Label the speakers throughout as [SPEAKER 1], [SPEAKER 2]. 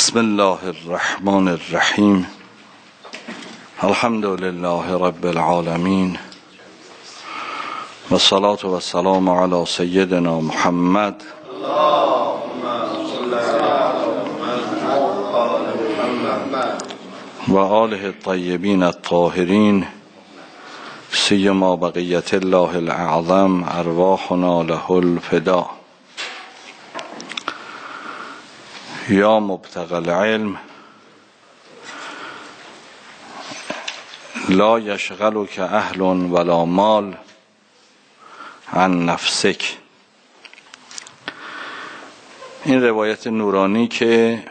[SPEAKER 1] بسم الله الرحمن الرحیم. الحمد لله رب العالمین و الصلاة و السلام علی سیدنا محمد و آله الطیبین الطاهرین سیما بقیت الله الاعظم ارواحنا له الفدا. یا مبتغی العلم لا یشغلک اهل ولا مال عن نفسک. این روایت نورانی که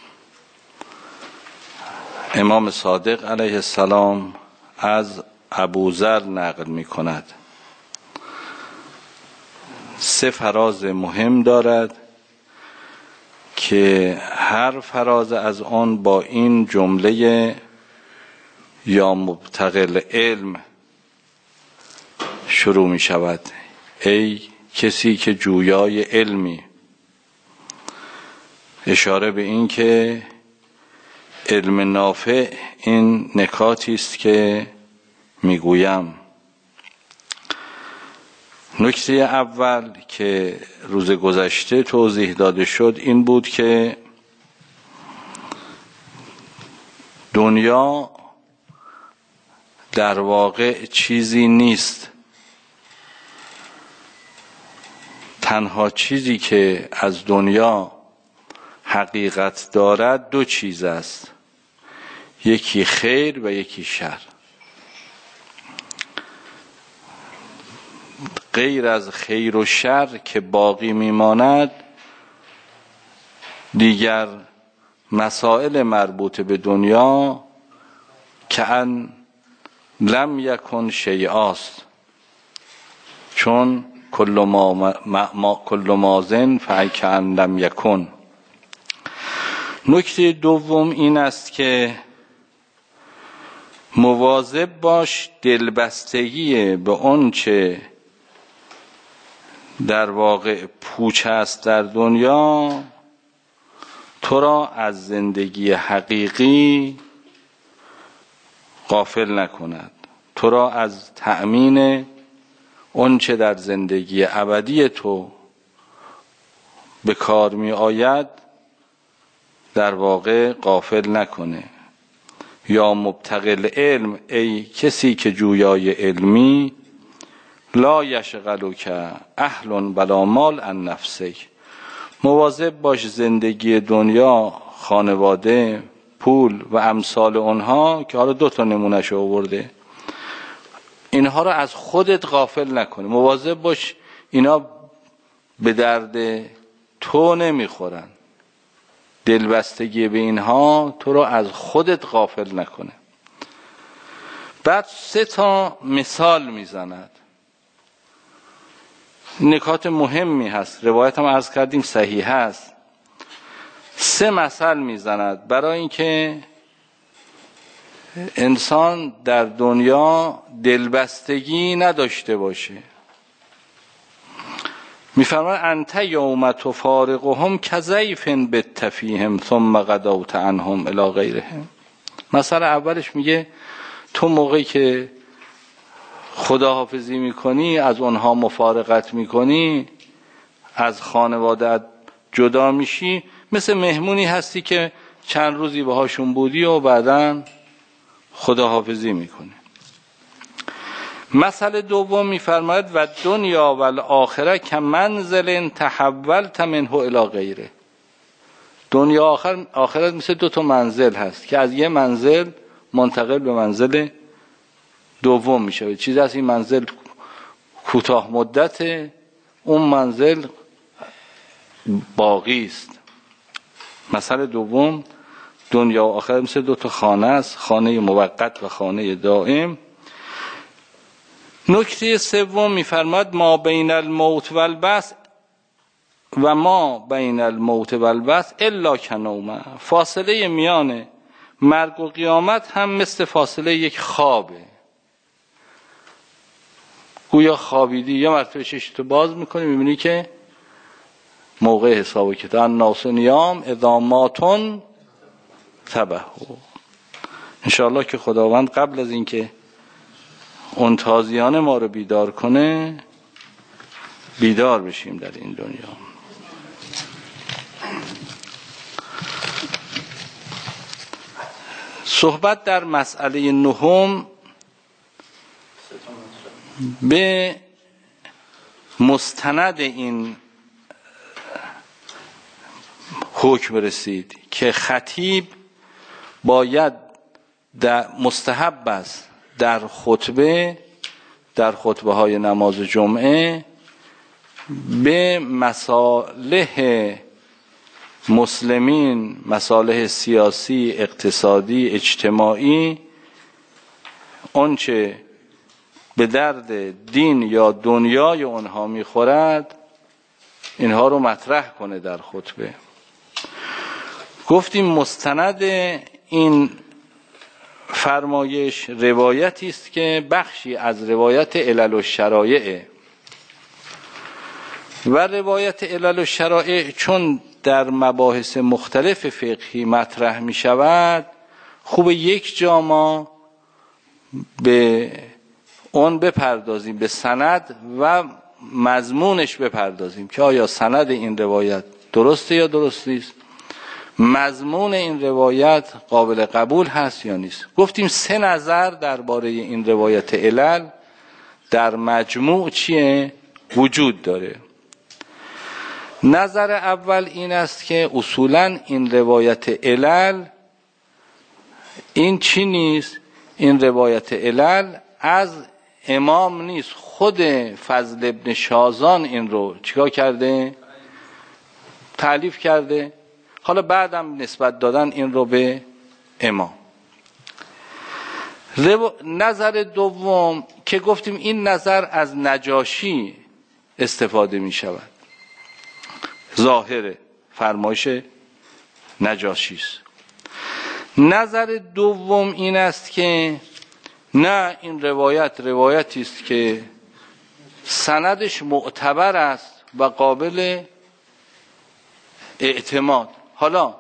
[SPEAKER 1] امام صادق علیه السلام از ابوذر نقل می کند، سه فراز مهم دارد که هر فراز از آن با این جمله یا مبتغی العلم شروع می شود: ای کسی که جویای علمی. اشاره به این که علم نافع این نکاتی است که میگویم. نکته اول که روز گذشته توضیح داده شد این بود که دنیا در واقع چیزی نیست. تنها چیزی که از دنیا حقیقت دارد دو چیز است، یکی خیر و یکی شر. غیر از خیر و شر که باقی میماند، دیگر مسائل مربوط به دنیا که ان لم یکن شیئاست، چون کل ما زن فکأن لم یکن. نکته دوم این است که مواظب باش دلبستگی به اون چه در واقع پوچ است در دنیا تو را از زندگی حقیقی غافل نکند، تو را از تأمین اون چه در زندگی ابدی تو به کار می آید در واقع غافل نکنه. یا مبتغی العلم، ای کسی که جویای علمی، لا یشغلک اهل ولا مال عن نفسک. مواظب باش زندگی دنیا، خانواده، پول و امثال اونها که حالا دو تا نمونهش آورده، اینها رو از خودت غافل نکنی. مواظب باش اینا به درد تو نمیخورن، دلبستگی به اینها تو رو از خودت غافل نکنه. بعد سه تا مثال میزند. نکات مهمی هست، روایت هم عرض کردیم صحیح هست. سه مثل میزند برای اینکه انسان در دنیا دلبستگی نداشته باشه. میفرماید انت یوم تفارقهم کضیف بت فیهم ثم غدوت عنهم الی غیرهم. مثل اولش میگه تو موقعی که خداحافظی میکنی، از اونها مفارقت میکنی، از خانواده‌ات جدا میشی، مثل مهمونی هستی که چند روزی باهاشون بودی و بعداً خداحافظی میکنی. مثل دوم میفرماید و دنیا و الاخره کمنزل تحولت منه الی غیره. دنیا آخرت مثل دو تا منزل هست که از یه منزل منتقل به منزل دوم میشه. چیز از این منزل کوتاه مدت، اون منزل باقی است. مثل دوم دنیا و آخرت مثل دو تا خانه است، خانه موقت و خانه دائم. نکته سوم میفرماد ما بین الموت و البعث و ما بین الموت و البعث الا کنومه. فاصله میان مرگ و قیامت هم مثل فاصله یک خوابه. گویا خوابیدی، یا مرتبه چشتو باز میکنی میبینی که موقع حساب کتاب الناس نیام اذا ماتن تبه. انشاءالله که خداوند قبل از اینکه اون تازیان ما رو بیدار کنه بیدار بشیم در این دنیا. صحبت در مسئله نهم به مستند این حکم رسید که خطیب باید مستحب است در خطبه های نماز جمعه به مصالح مسلمین، مصالح سیاسی، اقتصادی، اجتماعی، آنچه به درد دین یا دنیای اونها میخورد اینها رو مطرح کنه در خطبه. گفتیم مستند این فرمایش روایتی است که بخشی از روایت علل و شرایع و روایت علل و شرایع چون در مباحث مختلف فقهی مطرح می شود، خوب یک جا ما به اون بپردازیم، به سند و مضمونش بپردازیم که آیا سند این روایت درسته یا درست نیست، مضمون این روایت قابل قبول هست یا نیست. گفتیم 3 نظر درباره این روایت علل در مجموع چیه؟ وجود داره. نظر اول این است که اصولاً این روایت علل این چی نیست؟ این روایت علل از امام نیست، خود فضل ابن شازان این رو چیکار کرده؟ تألیف کرده. حالا بعدم نسبت دادن این رو به امام. نظر دوم که گفتیم این نظر از نجاشی استفاده می شود، ظاهر فرمایش نجاشی است. نظر دوم این است که نه، این روایتی است که سندش معتبر است و قابل اعتماد. حالا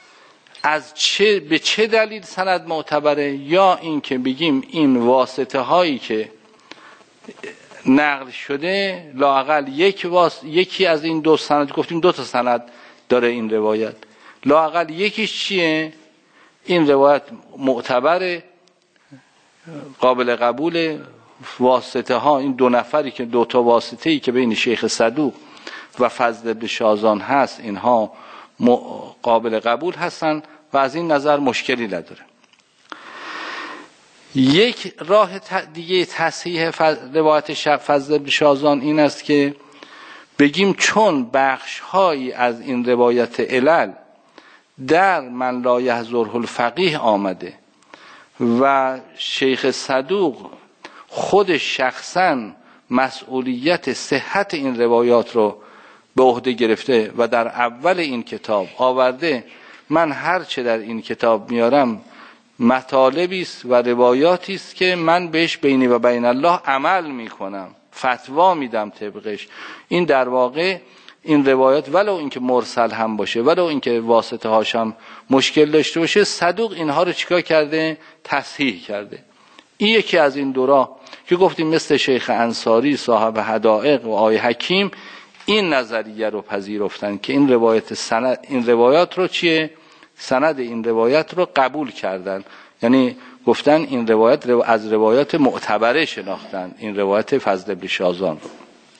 [SPEAKER 1] به چه دلیل سند معتبره؟ یا این که بگیم این واسطه هایی که نقل شده لااقل یکی از این 2 سند، گفتیم 2 تا سند داره این روایت، لااقل یکیش چیه؟ این روایت معتبره، قابل قبول، واسطه ها این 2 نفری که 2 تا واسطه ای که بین شیخ صدوق و فضل بن شازان هست اینها قابل قبول هستن و از این نظر مشکلی نداره. یک راه دیگه تصحیح روایت فضل بن شازان این است که بگیم چون بخش هایی از این روایت علل در من لا یحضره الفقیه آمده و شیخ صدوق خود شخصا مسئولیت صحت این روایات رو به عهده گرفته و در اول این کتاب آورده، من هر چه در این کتاب میارم مطالبی است و روایاتی است که من بهش بینی و بین الله عمل میکنم، فتوا میدم طبقش. این در واقع این روایات ولو اینکه مرسل هم باشه، ولو اینکه واسطه هاش هم مشکل داشته باشه، صدوق اینها رو چیکار کرده؟ تصحیح کرده. این یکی از این دورا که گفتیم مثل شیخ انصاری صاحب حدائق و آقای حکیم این نظریه رو پذیرفتن که این روایات رو چیه؟ سند این روایت رو قبول کردن، یعنی گفتن این روایت از روایات معتبره شناختن، این روایت فضل بن شازان رو.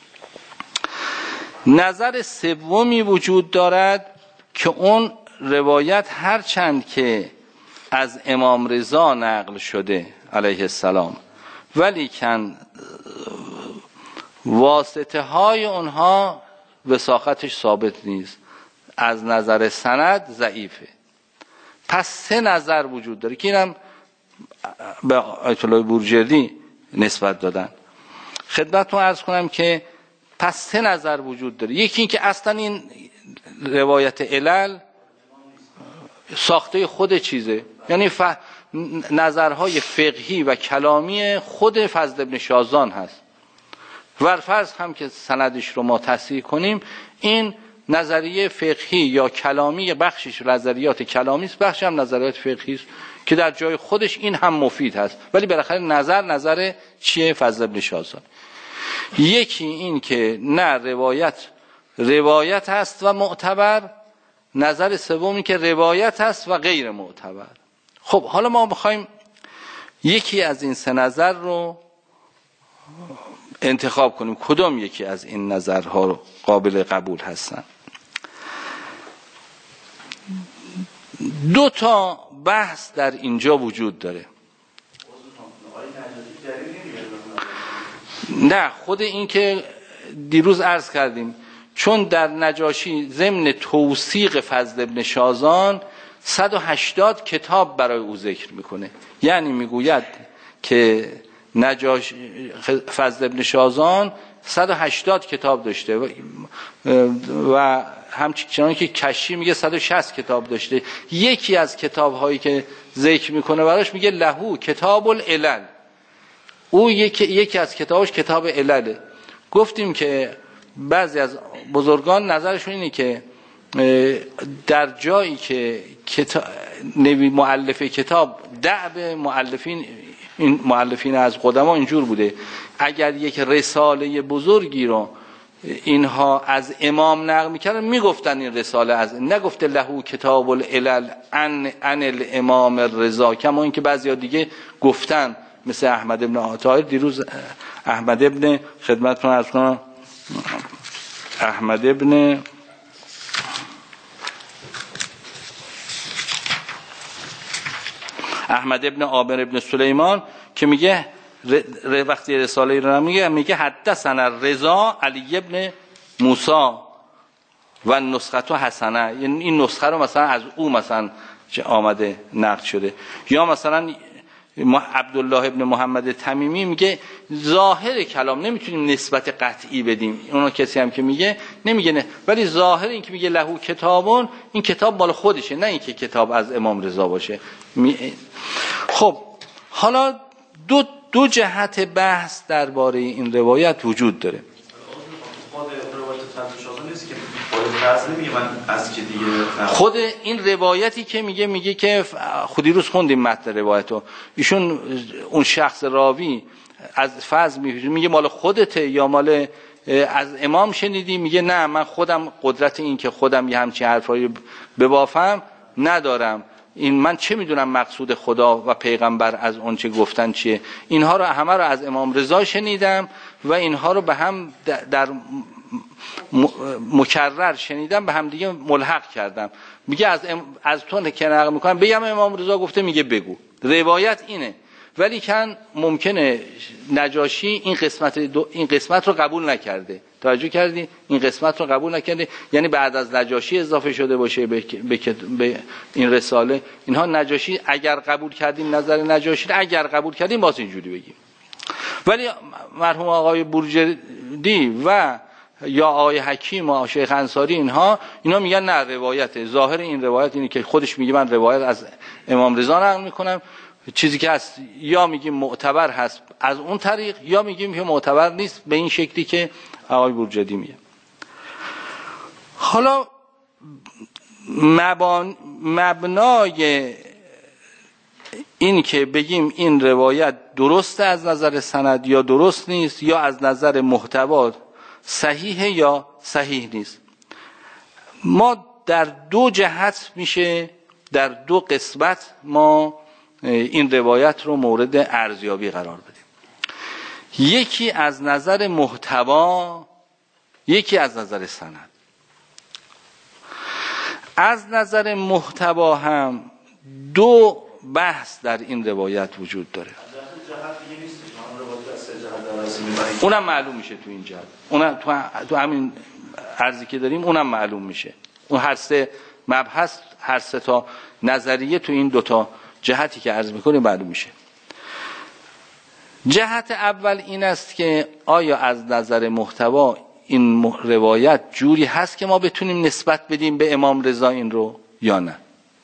[SPEAKER 1] نظر سومی وجود دارد که اون روایت هرچند که از امام رضا نقل شده علیه السلام ولیکن واسطه های اونها وثاقتش ثابت نیست، از نظر سند ضعیفه. پس 3 نظر وجود داره که اینم به آیت الله بورجردی نسبت دادن. خدمتتون عرض کنم که پس 3 نظر وجود داره. یکی این که اصلا این روایت علل ساخته خود چیزه، یعنی نظرهای فقهی و کلامی خود فضل بن شازان هست. ورفرض هم که سندش رو ما تصحیح کنیم، این نظریه فقهی یا کلامی، بخشش نظریات کلامی است، بخش هم نظریات فقهی است که در جای خودش این هم مفید هست، ولی بالاخره نظر چیه؟ فضل ابن شاذان. یکی این که نه روایت هست و معتبر، نظر سومی که روایت هست و غیر معتبر. خب حالا ما بخوایم یکی از این سه نظر رو انتخاب کنیم، کدام یکی از این نظرها رو قابل قبول هستن؟ دو تا بحث در اینجا وجود داره. نه، خود این که دیروز عرض کردیم، چون در نجاشی ضمن توثیق فضل ابن شاذان 180 کتاب برای او ذکر میکنه. یعنی میگوید که فضل ابن شاذان 180 کتاب داشته و همچنان که کشی میگه 160 کتاب داشته. یکی از کتاب هایی که ذکر میکنه براش میگه لهو کتاب العلل. او یکی از کتابش کتاب علله. گفتیم که بعضی از بزرگان نظرشون اینه که در جایی که مؤلف کتاب دأب این مؤلفین از قدما اینجور بوده، اگر یک رساله بزرگی رو اینها از امام نقل میکردن میگفتن این رساله از، نگفته لهو کتاب العلل عن الامام الرضا، کما اینکه بعضیا دیگه گفتن مثل احمد ابن عطاهر. دیروز احمد ابن خدمتتون عرض کنم، احمد ابن عامر ابن سلیمان که میگه وقتی رساله رو میگه حدثنا الرضا علی ابن موسی و نسخه حسنه، یعنی این نسخه رو مثلا از او مثلا آمده نقل شده. یا مثلا عبدالله ابن محمد تمیمی میگه ظاهر کلام نمیتونیم نسبت قطعی بدیم، اونو کسی هم که میگه نمیگه نه، ولی ظاهر این که میگه لهو کتابون، این کتاب مال خودشه، نه اینکه کتاب از امام رضا باشه. خب حالا دو جهت بحث درباره این روایت وجود داره. خود این روایتی که میگه که خودی روز خوندیم متن روایتو، ایشون اون شخص راوی از فضل میگه مال خودته یا مال از امام شنیدی؟ میگه نه، من خودم قدرت این که خودم یه همچین حرفایی ببافم ندارم، این من چه میدونم مقصود خدا و پیغمبر از اون چه گفتن چیه. اینها رو همه رو از امام رضا شنیدم و اینها رو به هم در مکرر شنیدم، به هم دیگه ملحق کردم. میگه از تو که نقل میکنم بگم امام رضا گفته، میگه بگو. روایت اینه، ولی کن ممکنه نجاشی این قسمت رو قبول نکرده. توجه کردی؟ این قسمت رو قبول نکرده، یعنی بعد از نجاشی اضافه شده باشه به این رساله. اینها نجاشی اگر قبول کردیم، نظر نجاشی اگر قبول کردیم باز اینجوری بگیم. ولی مرحوم آقای بورجردی و یا آقای حکیم و شیخ انصاری اینا میگن نه، روایت ظاهر این روایت اینه که خودش میگه من روایت از امام رضا نقل میکنم، چیزی که هست یا میگیم معتبر هست از اون طریق، یا میگیم که معتبر نیست به این شکلی که آقای بورجردی میگه. حالا مبنای این که بگیم این روایت درسته از نظر سند یا درست نیست، یا از نظر محتوا صحیحه یا صحیح نیست، ما در دو جهت میشه، در دو قسمت ما این روایت رو مورد ارزیابی قرار بدیم. یکی از نظر محتوا، یکی از نظر سند. از نظر محتوا هم دو بحث در این روایت وجود داره. اونم معلوم میشه تو این جهت، اونم تو همین عرضی که داریم اونم معلوم میشه. اون هر سه مبحث، هر سه تا نظریه تو این دوتا جهتی که عرض میکنیم معلوم میشه. جهت اول این است که آیا از نظر محتوا این روایت جوری هست که ما بتونیم نسبت بدیم به امام رضا این رو یا نه.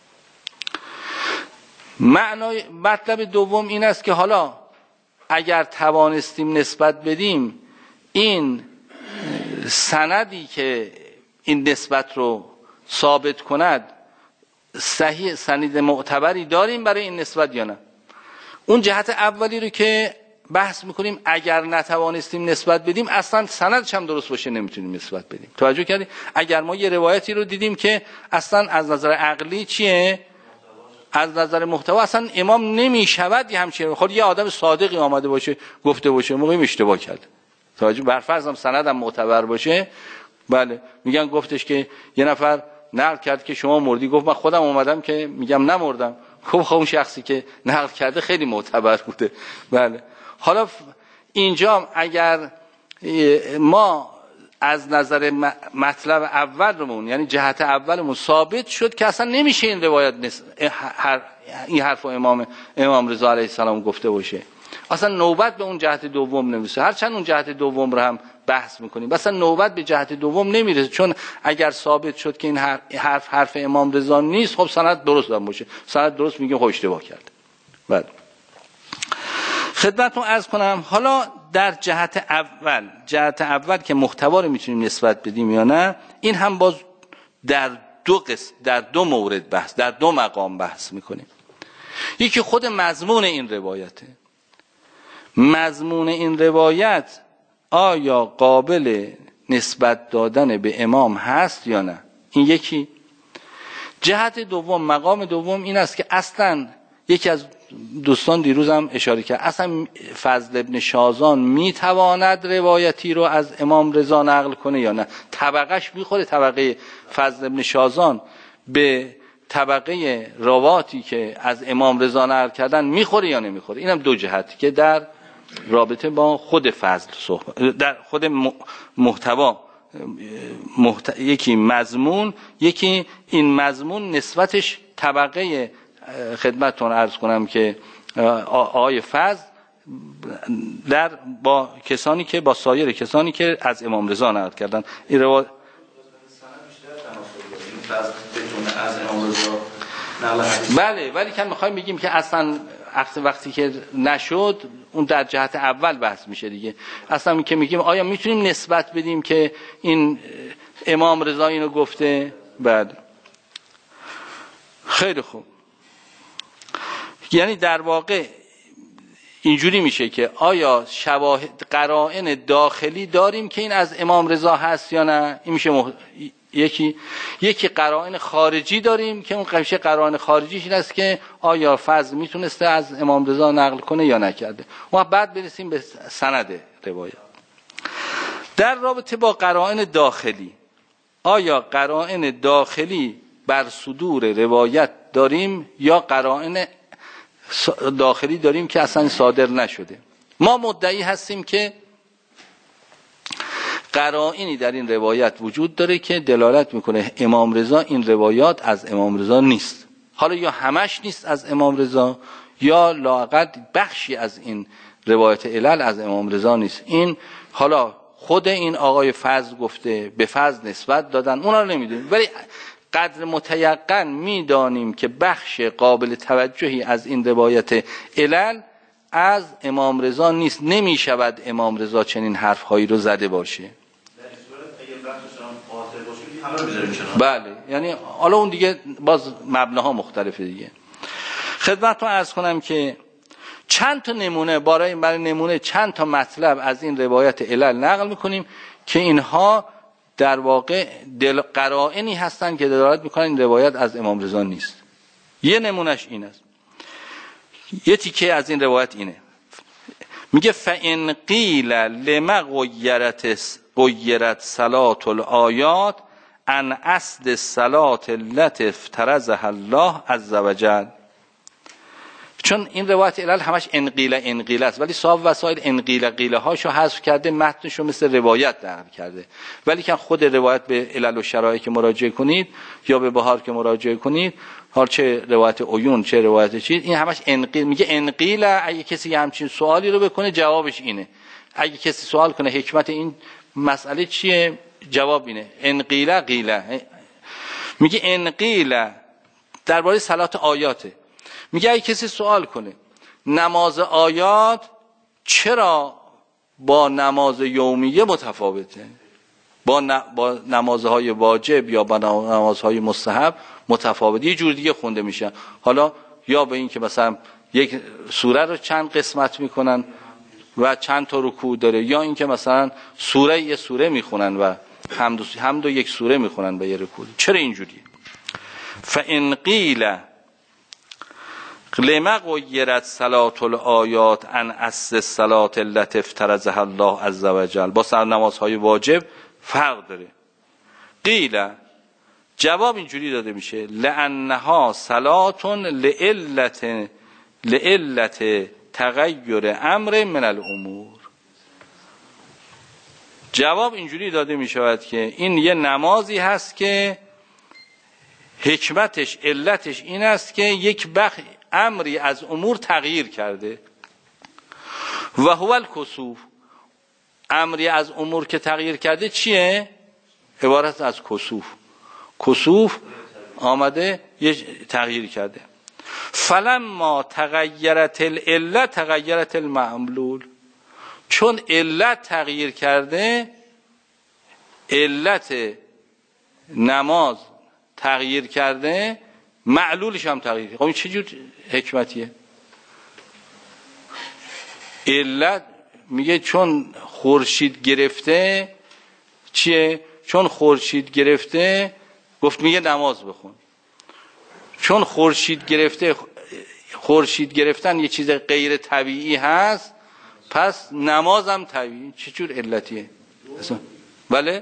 [SPEAKER 1] مطلب دوم این است که حالا اگر توانستیم نسبت بدیم، این سندی که این نسبت رو ثابت کند صحیح سند معتبری داریم برای این نسبت یا نه. اون جهت اولی رو که بحث میکنیم اگر نتوانستیم نسبت بدیم اصلا سندش هم درست باشه نمیتونیم نسبت بدیم. توجه کردید؟ اگر ما یه روایتی رو دیدیم که اصلا از نظر عقلی چیه؟ از نظر محتوا اصلا امام نمیشود یه همچین خود یه آدم صادقی آمده باشه گفته باشه موقعی اشتباه کرد. توجه بر فرض هم سندم معتبر باشه، بله میگن گفتش که یه نفر نقل کرد که شما مردی، گفت من خودم اومدم که میگم نمردم. خب اون شخصی که نقل کرده خیلی معتبر بوده. بله حالا اینجا اگر ما از نظر مطلب اولمون یعنی جهت اولمون ثابت شد که اصلا نمیشه این روایت این حرف امام رضا علیه السلام گفته باشه، اصلا نوبت به اون جهت دوم نمیرسه. هرچند اون جهت دوم رو هم بحث میکنیم اصلا نوبت به جهت دوم نمیرسه، چون اگر ثابت شد که این حرف امام رضا نیست خب سند درست هم باشه، سند درست میگیم خب اشتباه کرد. بله خدمتتون عرض کنم حالا در جهت اول که محتوا رو میتونیم نسبت بدیم یا نه، این هم باز در دو مورد بحث، در دو مقام بحث میکنیم. یکی خود مضمون این روایته. مضمون این روایت آیا قابل نسبت دادن به امام هست یا نه، این یکی. جهت دوم، مقام دوم این است که اصلا یکی از دوستان دیروز هم اشاره کرد، اصلا فضل ابن شازان میتواند روایتی رو از امام رضا نقل کنه یا نه، طبقش میخوره طبقه فضل ابن شازان به طبقه رواتی که از امام رضا نقل کردن میخوره یا نمیخوره. اینم دو جهتی که در رابطه با خود فضل صحبت، در خود محتوا یکی مضمون، یکی این مضمون نسبتش طبقه خدمتتون عرض کنم که آقای فضل در با کسانی که با سایر کسانی که از امام رضا نقل کردن این روایت بله، ولی که میخوایم بگیم که اصلا وقتی که نشد اون در جهت اول بحث میشه دیگه. اصلا که میگیم آیا میتونیم نسبت بدیم که این امام رضا اینو گفته؟ بله خیلی خوب. یعنی در واقع اینجوری میشه که آیا شواهد قرائن داخلی داریم که این از امام رضا هست یا نه؟ این میشه یکی قرائن خارجی داریم که اون قضیه قرائن خارجیش این است که آیا فضل میتونسته از امام رضا نقل کنه یا نکرده. و بعد برسیم به سند روایت. در رابطه با قرائن داخلی، آیا قرائن داخلی بر صدور روایت داریم یا قرائن داخلی داریم که اصلا صادر نشده؟ ما مدعی هستیم که قرائنی در این روایت وجود داره که دلالت میکنه امام رضا این روایات از امام رضا نیست. حالا یا همش نیست از امام رضا یا لااقل بخشی از این روایت علل از امام رضا نیست. این حالا خود این آقای فضل گفته، به فضل نسبت دادن، اونا رو نمیدونیم، ولی قدر متیقن میدانیم که بخش قابل توجهی از این روایت علل از امام رضا نیست. نمیشود امام رضا چنین حرفهایی رو زده باشه. بله، یعنی حالا اون دیگه باز مبناها مختلفه دیگه. خدمتتون عرض کنم که چند تا نمونه برای نمونه چند تا مطلب از این روایت علل نقل میکنیم که اینها در واقع قرائنی هستن که دلالت میکنن این روایت از امام رضا نیست. یه نمونهش این است، یه تیکه از این روایت اینه، میگه فَإِنْ قِيلَ لِمَ غُيِّرَتْ صَلَاةُ الْآيَاتِ عَنْ أَصْلِ الصَّلَاةِ الَّتِي افترضها الله عز وجل. چون این روایت علل همش انقیله است، ولی صاحب وسائل انقیله هاشو حذف کرده، متنشو مثل روایت نقل کرده، ولی که خود روایت به علل و شرایع که مراجعه کنید یا به بهار که مراجعه کنید، حال چه روایت عیون چه روایت چیز، این همش میگه انقیله. اگه کسی همچین سوالی رو بکنه جوابش اینه، اگه کسی سوال کنه حکمت این مسئله چیه، جواب اینه انقیله قیله. میگه انقیله درباره صلات آیاته. میگه اگه کسی سوال کنه نماز آیات چرا با نماز یومیه متفاوته، با نمازهای واجب یا با نمازهای مستحب متفاوت، یه جور دیگه خونده میشه. حالا یا به این که مثلا یک سوره رو چند قسمت میکنن و چند تا رکوع داره، یا این که مثلا یه سوره میخونن و حمد و یک سوره میخونن به یه رکوع. چرا اینجوریه؟ فإن قیل لما غیرت صلاة الآیات عن اصل الصلاة التي افترضها الله عز وجل. با سر نمازهای واجب فرق داره. قیل، جواب اینجوری داده میشه لأنها صلاة لعلت تغییر امر من الامور. جواب اینجوری داده میشود که این یه نمازی هست که حکمتش، علتش این است که یک امری از امور تغییر کرده. و هو الکسوف، امری از امور که تغییر کرده چیه؟ عبارت از کسوف. کسوف آمده یه تغییر کرده. فلما تغیرت العله تغیرت المعلول. چون علت تغییر کرده، علت نماز تغییر کرده، معلولش هم تغییر کرده. این چه جور حکمتیه؟ علت میگه چون خورشید گرفته چیه؟ چون خورشید گرفته گفت میگه نماز بخون. چون خورشید گرفته، خورشید گرفتن یه چیز غیر طبیعی هست، پس نماز هم طبیعی. چه جور علتیه؟ بله؟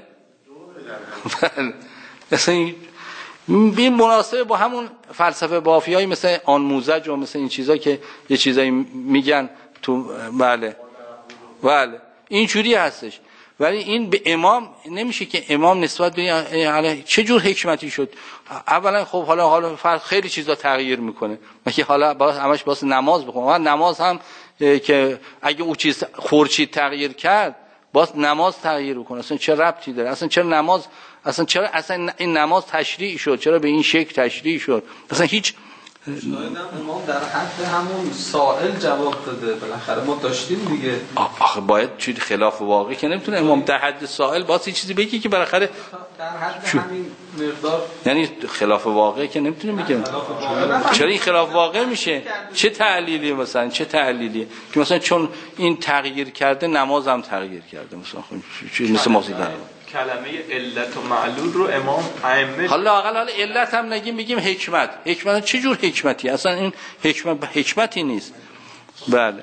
[SPEAKER 1] اصلا این مناسبه با همون فلسفه بافیایی مثل آنموزج و مثل این چیزا که یه چیزایی میگن تو. بله اینجوری هستش. ولی این به امام نمیشه که امام نسبت به چه جور حکمتی شد. اولا خب حالا فرق خیلی چیزا تغییر میکنه. مثلا حالا همش واسه نماز بخون. نماز هم که اگه اون چیز خورشید تغییر کرد باز نماز تغییر بکنه. اصلا چه ربطی داره؟ اصلا چرا نماز، چرا این نماز تشریع شد؟ چرا به این شکل تشریع شد؟ اصلا هیچ
[SPEAKER 2] امام در حد همون سائل جواب داده. بالاخره ما داشتیم دیگه.
[SPEAKER 1] آخه باید چیز خلاف واقعی که نمیتونه امام در حد سائل باز چیزی بگی که بالاخره
[SPEAKER 2] در حد همین مقدار،
[SPEAKER 1] یعنی خلاف واقعی که نمیتونه بگیم. چرا این خلاف واقع میشه؟ چه تعلیلی مثلا؟ چه تعلیلی که مثلا چون این تغییر کرده نمازم تغییر کرده مثلا؟ مثل موسیقی
[SPEAKER 3] کلمه علت و معلول رو امام ائمه،
[SPEAKER 1] حالا علت هم نگیم، بگیم حکمت چه جور حکمتی؟ اصلا این حکمتی نیست. بله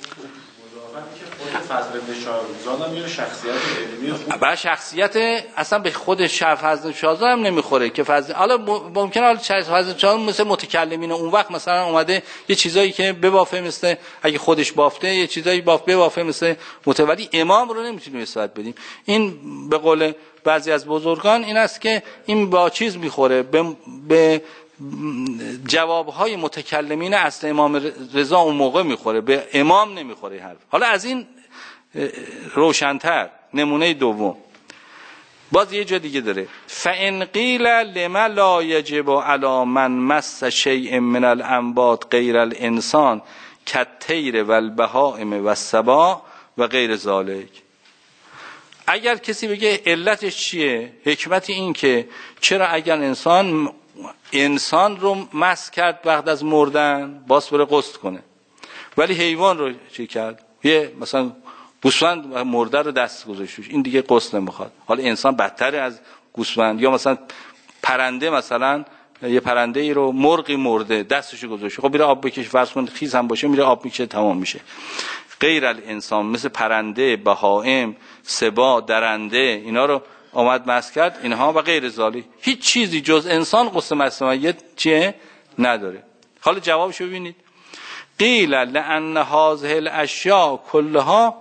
[SPEAKER 4] فضل بن شاهزاده هم یه شخصیت علمی خوب،
[SPEAKER 1] بعد شخصیت اصلا به خود فضل شاهزاده هم نمیخوره که فضل. حالا ممکنه فضل شاهزاده مثل متکلمین اون وقت مثلا اومده یه چیزایی که ببافه، مثل اگه خودش بافته یه چیزایی ببافه مثل متولی. امام رو نمیتونیم نسبت بدیم. این به قول بعضی از بزرگان این است که این با چیز میخوره، به جوابهای متکلمین اصل امام رضا اون موقع میخوره، به امام نمیخوره حرف. حالا از این روشن‌تر نمونه دوم باز یه جا دیگه داره. فإن قیل لما لا یجب علی من مس شیء من الانبات غیر الانسان کالطیر والبهائم والسباع و غیر ذلک. اگر کسی بگه علتش چیه، حکمت این که چرا اگر انسان رو مس کرد بعد از مردن باز بره غسل کنه، ولی حیوان رو چی کرد؟ یه مثلا گوسفند مرده رو دست گذاشت، این دیگه غسل نمیخواد. حالا انسان بدتر از گوسفند. یا مثلا پرنده، مثلا یه پرنده ای رو مرغی مرده دستشو گذاشت، خب میره آب بکشه، فرض کن خیس هم باشه میره آب میکشه تمام میشه. غیر الانسان مثل پرنده، بهائم، سباع، درنده، اینا رو آمد مس کرد، اینها و غیر ذالک. هیچ چیزی جز انسان غسل مس میت چیه نداره. حالا جوابشو ببینید. قیل لأن هذه الاشیاء کلها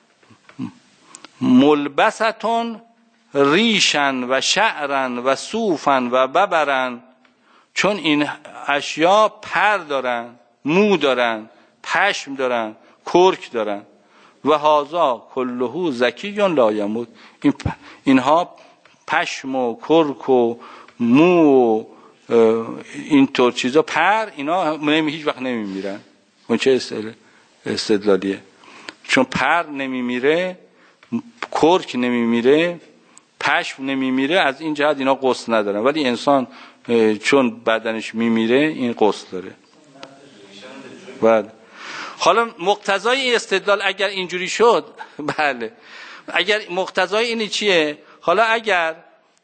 [SPEAKER 1] ملبستون ریشن و شعرن و صوفن و ببرن. چون این اشیاء پر دارن، مو دارن، پشم دارن، کرک دارن. و هذا کله زکی لا یموت. اینها پشم و کرک و مو و اینطور چیزا، پر، اینا هیچ وقت نمیمیرن. اون چه استدلالیه؟ چون پر نمیمیره، کرک نمیمیره، پشم نمیمیره، از این جهت اینا غسل ندارن، ولی انسان چون بدنش میمیره این غسل داره. بله. حالا مقتضای استدلال اگر اینجوری شد، بله، اگر مقتضای اینی چیه؟ حالا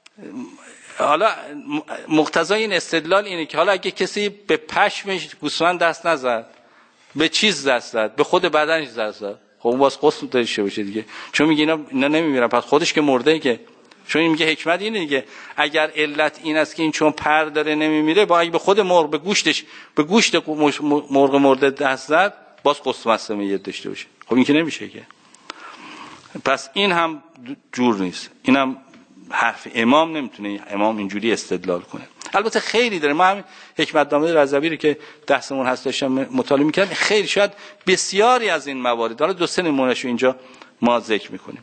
[SPEAKER 1] مقتضای این استدلال اینه که حالا اگه کسی به پشمش گوسفند دست نزد، به چیز دست زد، به خود بدنش دست زد، خب اون باز غسل داشته باشه دیگه، چون میگه اینا نمیمیرن، پس خودش که مرده که. چون این میگه حکمت اینه دیگه، اگر علت این است که این چون پر داره نمیمیره، با اگه به خود مرغ، به گوشت مرغ مرده دست زد، باز غسل مس میت داشته باشه. خب این که نمیشه که. پس این هم جور نیست، اینم حرف امام نمیتونه امام اینجوری استدلال کنه. البته خیلی داره، ما هم حکمتنامه رضوی رو که دستمون هست داشتم مطالعه میکردم، خیلی شاید بسیاری از این موارد، حالا 2-3 نمونهش رو اینجا ما ذکر میکنیم.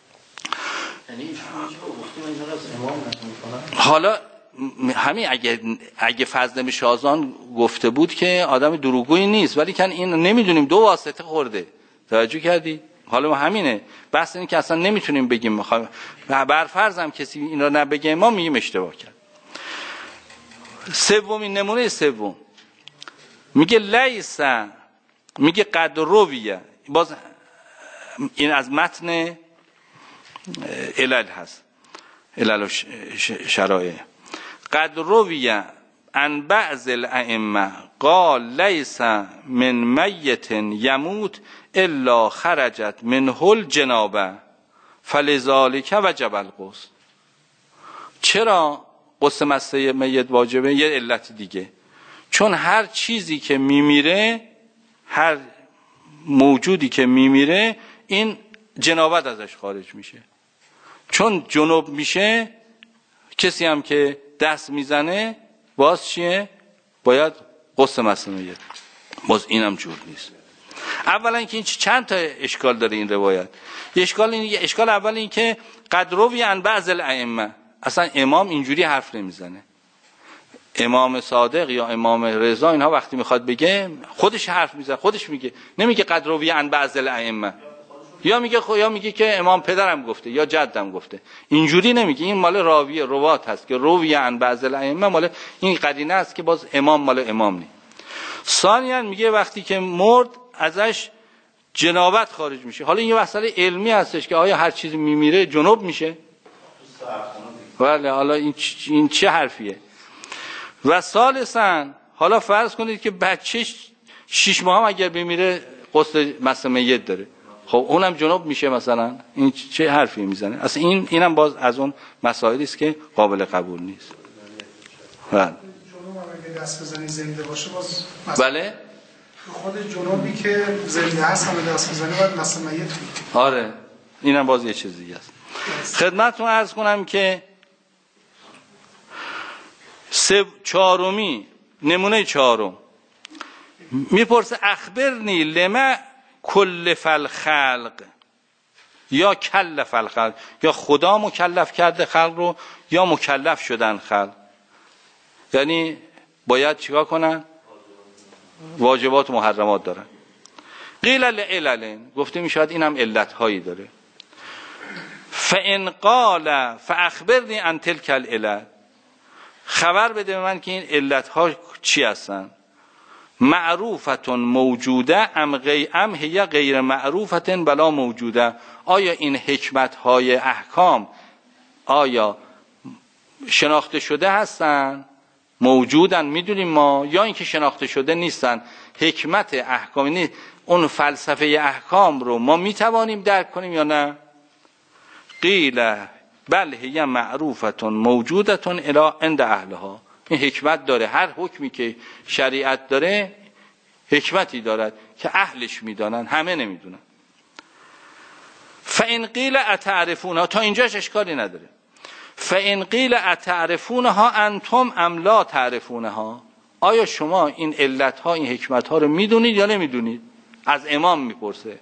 [SPEAKER 1] حالا همین اگه فضل شازان گفته بود که آدم دروغگویی نیست، ولی کن این نمیدونیم 2 واسطه خورده، توجه کردی؟ حالا ما همینه، بحث اینه که اصلا نمیتونیم بگیم، میخوایم برفرض هم کسی این رو نبگه ما میگیم اشتباه کرد. سومین نمونه سوم میگه لیسا، میگه قد رویه، باز این از متن علل هست، علل و شرایع. قد رویه عن بعض الائمه قال لیس من میت یموت الا خرجت منه الجنابه فلذالک وجب الغسل. چرا غسل مس میت واجبه؟ یه علت دیگه، چون هر چیزی که میمیره، هر موجودی که میمیره، این جنابت ازش خارج میشه. چون جنوب میشه، کسی هم که دست میزنه باز چیه؟ باید غسل مس میت. باز اینم جور نیست. اولا که این چند تا اشکال داره این روایت. اشکال اول این که قد روی عن بعض الائمه، اصلا امام اینجوری حرف نمیزنه. امام صادق یا امام رضا اینها وقتی میخواد بگه خودش حرف میزنه، خودش میگه، نمیگه قد روی عن بعض الائمه، یا میگه که امام پدرم گفته یا جدم گفته، اینجوری نمیگه. این مال راوی روات هست که روی عن بعض الائمه، مال این قرینه است که باز امام مال امام نی. ثانیاً میگه وقتی که مرد ازش جنابت خارج میشه. حالا این مسئله علمی هستش که آیا هر چیزی میمیره جنوب میشه؟ بله. حالا این چه حرفیه؟ و ثالثاً حالا فرض کنید که بچه 6 ماه هم اگر بمیره غسل مس میت داره، خب اونم جنوب میشه مثلا؟ این چه حرفی میزنه؟ اصلا اینم باز از اون مسائلی است که قابل قبول نیست. بله.
[SPEAKER 5] جنوب اگه دست بزنی زنده باشه باز
[SPEAKER 1] بله.
[SPEAKER 5] خود جنوبی که زنده هست هم دست بزنی باید مس میت.
[SPEAKER 1] آره، اینم باز یه چیز دیگه است. خدمتتون عرض کنم که نمونه 4 میپرسه اخبرنی لما کلف الخلق، یا کلف الخلق، یا خدا مکلف کرده خلق رو یا مکلف شدن خلق، یعنی باید چیکار کنن؟ واجبات و محرمات دارن. قیل لعلل، گفته میشود اینم علت هایی داره. فان قال فاخبرنی عن تلک العلل، خبر بده به من که این علت ها چی هستن؟ معروفتون موجوده ام هی غیر معروفتن بلا موجوده، آیا این حکمت های احکام آیا شناخته شده هستن، موجودن، میدونیم ما، یا اینکه شناخته شده نیستن؟ حکمت احکام، یعنی اون فلسفه احکام رو ما میتوانیم درک کنیم یا نه؟ قیل بل هی معروفتون موجودتون الی عند اهلها، این حکمت داره، هر حکمی که شریعت داره حکمتی دارد که اهلش میدانن، همه نمیدونن. فان قیل اتعرفونها، تا اینجاش اشکالی نداره. فان قیل اتعرفونها انتم ام لا تعرفونها، آیا شما این علت ها، این حکمت ها رو میدونید یا نمیدونید؟ از امام میپرسه.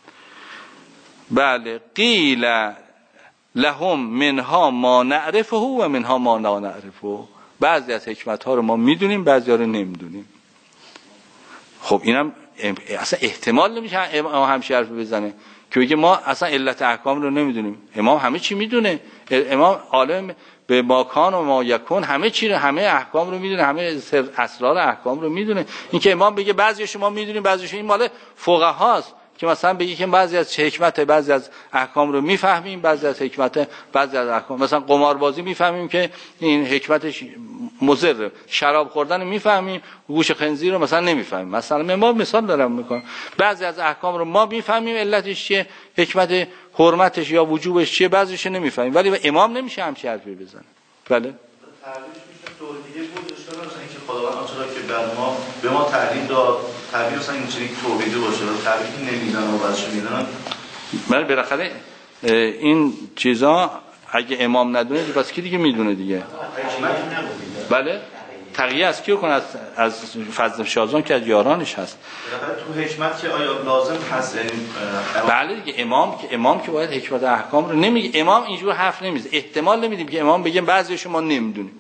[SPEAKER 1] بله. قیل لهم منها ما نعرفه و منها ما لا نعرفه، بعضی از حکمت ها رو ما میدونیم، بعضی ها رو نمیدونیم. خب اینم اصلا احتمال نمیشه امام همچین حرف بزنه که بگه ما اصلا علت احکام رو نمیدونیم. امام همه چی میدونه، امام عالم به ماکان و ما یکون، همه چی رو، همه احکام رو میدونه، همه اسرار احکام رو میدونه. این که امام بگه بعضی شما میدونیم بعضیش، این مال فقهاست که مثلا بگی که بعضی از حکمت بعضی از احکام رو میفهمیم، بعضی از حکمت بعضی از احکام، مثلا قماربازی میفهمیم که این حکمتش مضر، شراب خوردن میفهمیم، گوش خنزیر رو مثلا نمیفهمیم. مثلا ما مثال دارم میکنم، بعضی از احکام رو ما میفهمیم علتش چیه، حکمت حرمتش یا وجوبش چیه، بعضیش نمیفهمیم. ولی امام نمیشه همچین حرفی بزنه. بله
[SPEAKER 6] تعریفش میشه طور دیگه بود، اشاره مثلا اینکه خداوند آنچه را که بر ما به ما تعلیم داد، تعبیر مثلا اینجوری توحیدی باشه، تعبیری نمیدونن و بعدش میدونن.
[SPEAKER 1] بله بالاخره این چیزا اگه امام ندونه پس کی دیگه میدونه دیگه؟ بله تقیه از کیو کنه؟ از فضل شازان که از یارانش هست.
[SPEAKER 6] تو حکمت که آیا لازم هست یعنی
[SPEAKER 1] بله دیگه امام که باید حکمت احکام رو نمیگه. امام اینجور حرف نمیزه. احتمال نمیدیم که امام بگه بعضی شما نمیدونیم.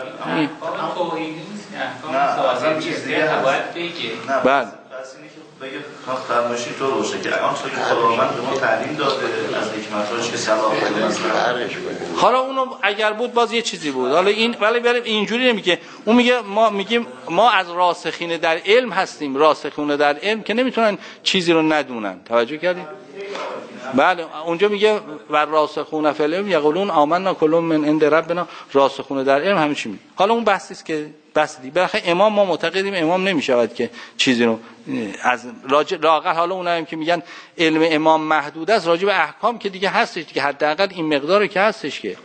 [SPEAKER 6] احکام چیز دیگه باید بگه.
[SPEAKER 1] بله
[SPEAKER 6] بگه فرمایشی طور باشه که آنچه که خداوند به ما تعلیم داده از حکمت‌هاش که صلاح کنه.
[SPEAKER 1] حالا اونو اگر بود باز یه چیزی بود. حالا این ولی اینجوری نمیگه. اون میگه ما از راسخین در علم هستیم. راسخون در علم که نمیتونن چیزی رو ندونن. توجه کردید؟ بله اونجا میگه ور راسخون فی العلم یقولون آمنا کل من عند ربنا. راسخون در علم همه چی میگه. حالا اون بحثی است که بس دیگه. بالاخره امام ما معتقدیم امام نمیشود که چیزی رو از لااقل حالا اونایی که میگن علم امام محدود است راجع به احکام که دیگه هستش دیگه، حداقل این مقداری که هستش که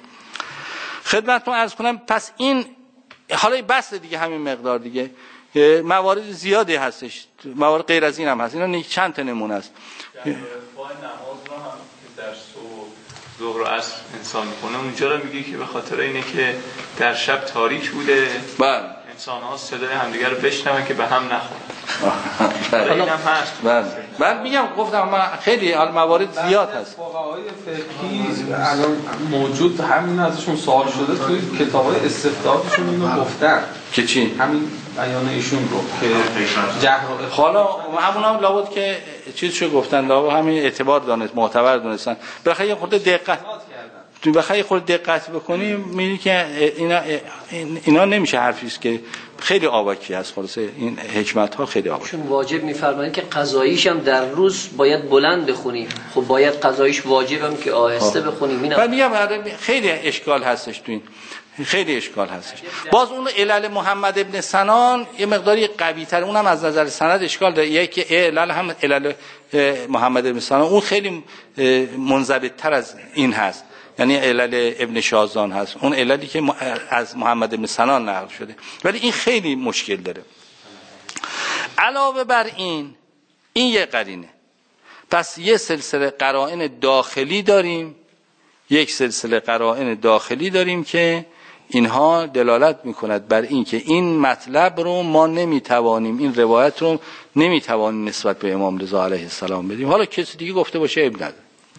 [SPEAKER 1] خدمتتون عرض کنم. پس این حالا بس دیگه همین مقدار دیگه. موارد زیادی هستش، موارد غیر از این هم هست. اینا چند تا نمونه است.
[SPEAKER 3] نماز رو هم که در ظهر و عصر انسان میکنه اونجا رو میگه که به خاطر اینه که در شب تاریک بوده،
[SPEAKER 1] بله
[SPEAKER 3] انسان ها صدای همدیگر رو بشنون که به هم نخورن. این هم هست.
[SPEAKER 1] بله میگم گفتم من خیلی موارد زیاد هست.
[SPEAKER 2] فقهای فقهی الان موجود همین ازشون سوال شده توی کتابای استفتاحشون اینو گفتن
[SPEAKER 1] که چی؟
[SPEAKER 2] همین بیان ایشون رو که جهر و
[SPEAKER 1] حالا همون هم لابد که چیزشو گفتن لابد همین اعتبار دانست معتبر دونستن. بخاطر یه خورده دقت تو بخاطر یه خورده دقت بکنی می‌بینی که اینا نمیشه حرفی است که خیلی آواکی هست. خلاصه این حکمت ها خیلی آواکی.
[SPEAKER 7] چون واجب می‌فرمایند که قضاییش هم در روز باید بلند بخونیم. خب باید قضایش واجبم که آهسته بخونیم. اینا
[SPEAKER 1] میگم خیلی اشکال هستش تو این، خیلی اشکال هستش. باز اون علل محمد ابن سنان یه مقداری قوی تر، اونم از نظر سند اشکال داره. یکی علل هم علل محمد ابن سنان اون خیلی منضبط تر از این هست، یعنی علل ابن شازان هست، اون عللی که از محمد ابن سنان نقل شده، ولی این خیلی مشکل داره. علاوه بر این یه قرینه. پس یه سلسله قرائن داخلی داریم، یک سلسله قرائن داخلی داریم که اینها دلالت میکند بر این که این مطلب رو ما نمیتوانیم، این روایت رو نمیتوانیم نسبت به امام رضا علیه السلام بدیم. حالا کسی دیگه گفته باشه اب نداره.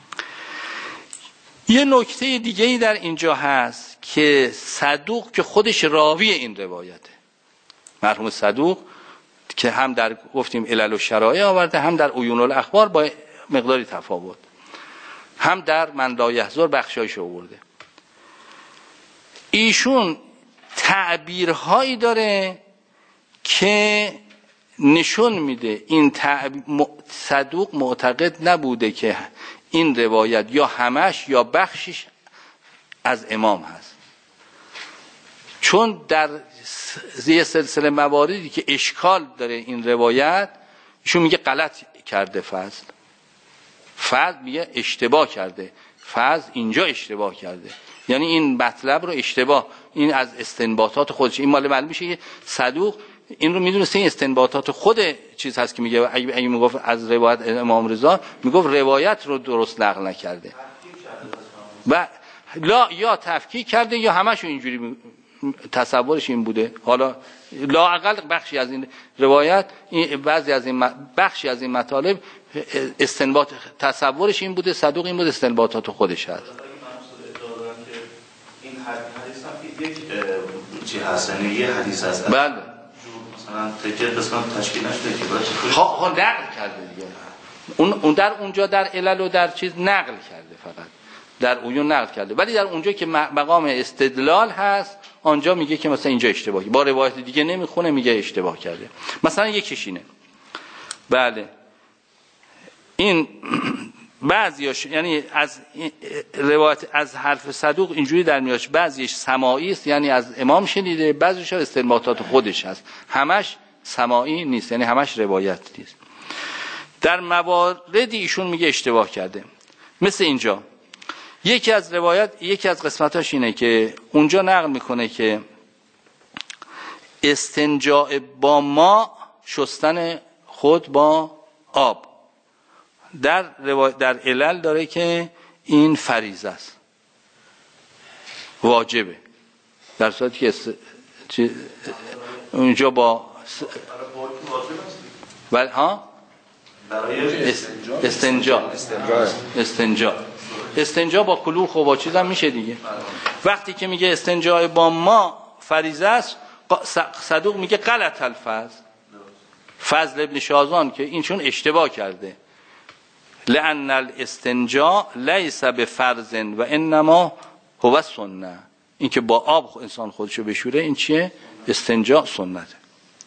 [SPEAKER 1] یه نکته دیگه‌ای در اینجا هست که صدوق که خودش راوی این روایته، مرحوم صدوق که هم در گفتیم علل و شرایع آورده، هم در عیون الاخبار با مقداری تفاوت، هم در من لا یحضر بخشایش آورده. ایشون تعبیرهایی داره که نشون میده این صدوق معتقد نبوده که این روایت یا همش یا بخشش از امام هست، چون در یه سلسله مواردی که اشکال داره این روایت ایشون میگه غلط کرده فضل میگه اشتباه کرده، فضل اینجا اشتباه کرده، یعنی این مطلب رو اشتباه، این از استنباطات خودش، این مال معلوم میشه که صدوق این رو میدونسته این استنباطات خود چیز هست که میگه اگه میگفت از روایت امام رضا میگفت روایت رو درست نقل نکرده و لا یا تفکیک کرده یا همشو اینجوری تصورش این بوده. حالا لااقل بخشی از این روایت بعضی از این بخشی از این مطالب استنباط تصورش این بوده، صدوق این بوده، استنباطات خودش هست.
[SPEAKER 6] این حدیث هم یک چی هست، یعنی یه حدیث هست.
[SPEAKER 1] بله.
[SPEAKER 6] مثلا تکیه قسمت تشکیل نشده که باشه.
[SPEAKER 1] ها نقل کرده دیگه. اون در اونجا در علل و در چیز نقل کرده فقط. در عیون نقل کرده، ولی در اونجا که مقام استدلال هست آنجا میگه که مثلا اینجا اشتباهی، با روایت دیگه نمیخونه میگه اشتباه کرده. مثلا یکیش اینه، بله این بعضیاش یعنی از روایت از حرف صدوق اینجوری در میاد بعضیش سماعی است یعنی از امام شنیده، بعضیش استنباطات خودش هست، همش سماعی نیست یعنی همش روایت نیست. در مواردی ایشون میگه اشتباه کرده، مثل اینجا یکی از قسمتاش اینه که اونجا نقل میکنه که استنجاء با ما، شستن خود با آب، در علل داره که این فریضه است، واجبه، در صورتی که اونجا با ولی ها استنجا با کلوخ و با چیز هم میشه دیگه. وقتی که میگه استنجا با ما فریضه است، صدوق میگه غلط الفضل، فضل ابن شازان که اینشون اشتباه کرده، لأن الاستنجا لیس بفرض و انما هو سنه، این که با آب انسان خودشو بشوره این چیه؟ استنجا سنته.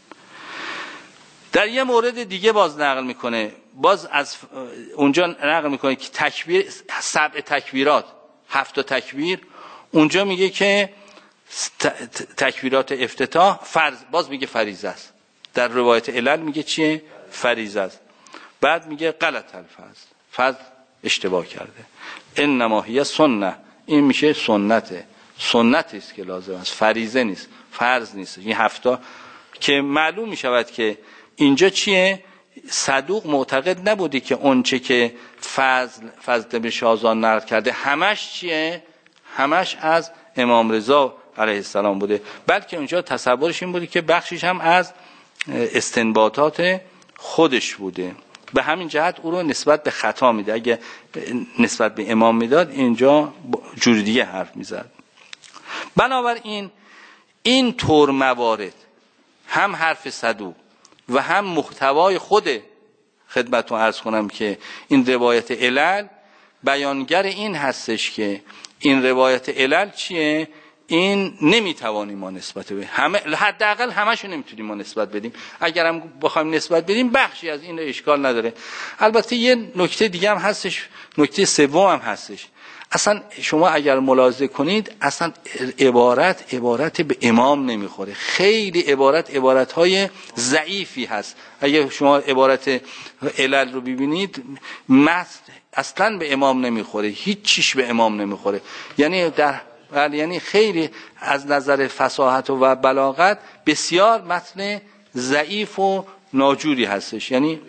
[SPEAKER 1] در یه مورد دیگه باز نقل میکنه، باز از اونجا نقل میکنه که تکبیر 7 تکبیرات 7 تکبیر، اونجا میگه که تکبیرات افتتاح فرض، باز میگه فریضه است، در روایت علل میگه چیه؟ فریضه است. بعد میگه غلط الفضل، فضل اشتباه کرده، انما هی سنه، این میشه سنته، سنت است که لازم است، فریضه نیست، فرض نیست. این 7 که معلوم میشود که اینجا چیه؟ صدوق معتقد نبودی که اونچه که فضل به شازان نقل کرده همش چیه؟ همش از امام رضا علیه السلام بوده، بلکه اونجا تصورش این بوده که بخشش هم از استنباطات خودش بوده. به همین جهت او رو نسبت به خطا میده، اگه نسبت به امام میداد اینجا جور دیگه حرف میزد. بنابراین این طور موارد، هم حرف صدوق و هم محتوای خود خدمتتون عرض کنم که این روایت علل بیانگر این هستش که این روایت علل چیه؟ این نمیتوانیم ما نسبت بدیم، حداقل همشو نمیتونیم ما نسبت بدیم، اگرم بخوایم نسبت بدیم بخشی از این اشکال نداره. البته یه نکته دیگه هم هستش، نکته سوم هم هستش، اصلا شما اگر ملاحظه کنید اصلا عبارت به امام نمیخوره، خیلی عبارتهای ضعیفی هست. اگر شما عبارت علل رو ببینید اصلا به امام نمیخوره، هیچ چیش به امام نمیخوره، یعنی خیلی از نظر فصاحت و بلاغت بسیار متن ضعیف و ناجوری هستش. یعنی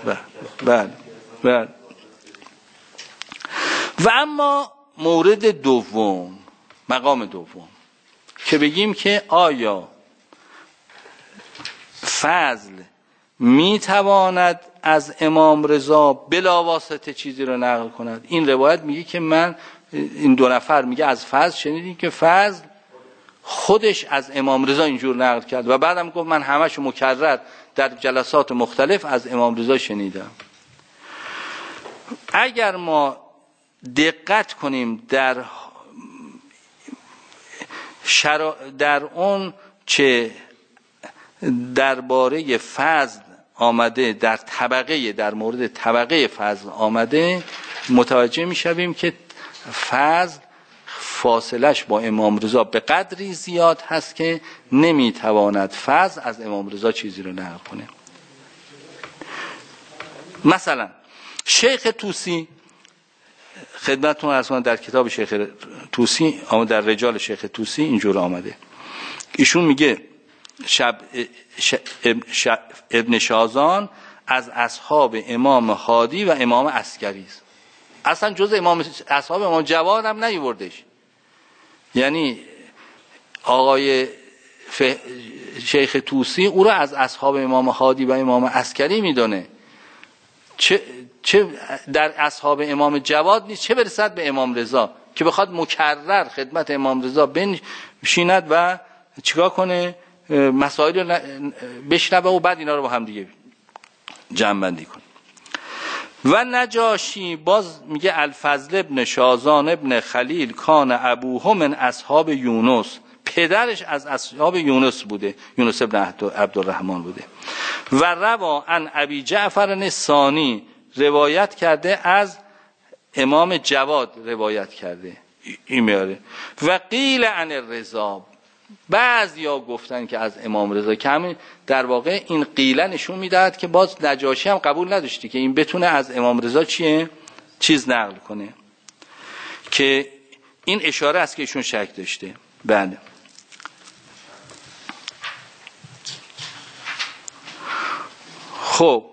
[SPEAKER 1] بله. و اما مورد دوم، مقام دوم که بگیم که آیا فضل میتواند از امام رضا بلا واسطه چیزی رو نقل کند؟ این روایت میگه که من این 2 نفر میگه از فضل شنیدیم که فضل خودش از امام رضا اینجور نقل کرد و بعدم گفت من همشو مکرر در جلسات مختلف از امام رضا شنیدم. اگر ما دقت کنیم در اون چه درباره فضل آمده، در مورد طبقه فضل آمده، متوجه میشویم که فضل فاصلش با امام رضا به قدری زیاد هست که نمیتواند فضل از امام رضا چیزی رو نقل کنه. مثلا شیخ طوسی، خدمتتون عرض کنم در کتاب شیخ طوسی در رجال شیخ طوسی اینجور آمده، ایشون میگه ابن شازان از اصحاب امام هادی و امام عسکری است، اصلا جز اصحاب امام جواد هم نیوردش. یعنی آقای شیخ طوسی او را از اصحاب امام هادی و امام عسکری میدونه، چه در اصحاب امام جواد نیست، چه برسد به امام رضا که بخواد مکرر خدمت امام رضا بنشیند و چیکار کنه؟ مسائل رو بشنوه و بعد اینا رو با هم دیگه جمع بندی کنه. و نجاشی باز میگه الفضل ابن شازان ابن خلیل کان ابوه من اصحاب یونس، پدرش از اصحاب یونس بوده، یونس ابن عبدالرحمن بوده. و روا عن ابی جعفر ثانی، روایت کرده از امام جواد روایت کرده این میاره. و قیل عن الرضا، بعضیا گفتن که از امام رضا، که همین در واقع این قیله نشون میدهد که باز نجاشی هم قبول نداشتی که این بتونه از امام رضا چیز نقل کنه، که این اشاره است که ایشون شک داشته. بله. خب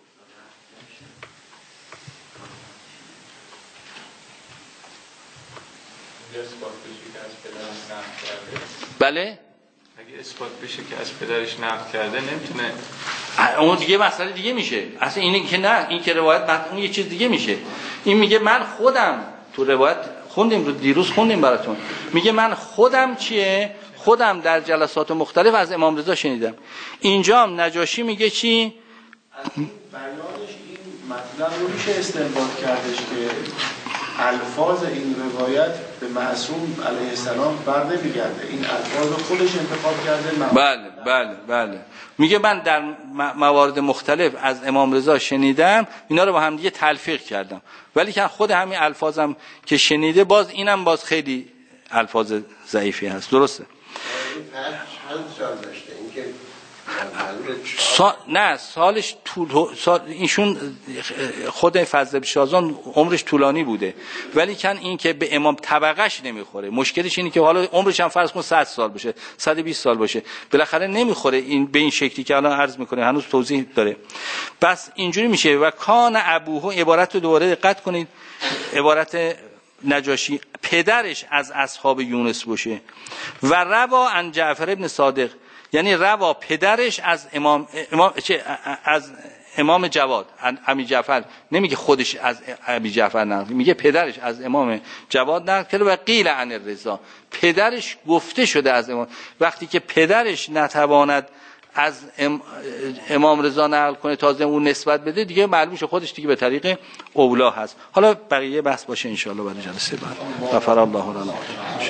[SPEAKER 1] بله،
[SPEAKER 3] اگه اثبات بشه که از پدرش نقل کرده نمیتونه،
[SPEAKER 1] اون دیگه مسئله دیگه میشه. اصلا اینه که نه، این که روایت اون یه چیز دیگه میشه. این میگه من خودم، تو روایت خوندیم رو دیروز خوندیم براتون، میگه من خودم خودم در جلسات مختلف از امام رضا شنیدم. اینجا هم نجاشی میگه چی؟
[SPEAKER 4] از این بیانش این مطلب رو میشه استنباط کردش که الفاظ این روایت به معصوم علیه السلام بر نمیگرده، این الفاظ خودش انتخاب کرده.
[SPEAKER 1] بله. میگه من در موارد مختلف از امام رضا شنیدم، اینا رو با هم دیگه تلفیق کردم، ولی که خود همین الفاظم که شنیده باز اینم باز خیلی الفاظ ضعیفی هست. درسته؟
[SPEAKER 8] چند سال داشته این که
[SPEAKER 1] نه سالش ایشون خود فضل شازان عمرش طولانی بوده، ولی کن این که به امام طبقش نمیخوره. مشکلش اینه که حالا عمرش هم فرض کن 100 سال باشه، 120 سال باشه، بالاخره نمیخوره این به این شکلی که الان عرض میکنه، هنوز توضیح داره. بس اینجوری میشه. و کان ابوه، عبارت رو دوباره دقت کنید، عبارت نجاشی پدرش از اصحاب یونس باشه. و روا عن جعفر ابن صادق، یعنی روا پدرش از امام جواد، امی جعفر، نمیگه خودش از ابی جعفر نقل، میگه پدرش از امام جواد نقل کرده. و قیل عن الرضا، پدرش گفته شده از امام. وقتی که پدرش نتواند از امام رضا نقل کنه تازه اون نسبت بده، دیگه معلوم شه خودش دیگه به طریق اولا هست. حالا بقیه بحث باشه ان شاء الله برای جلسه بعد. غفر الله لنا.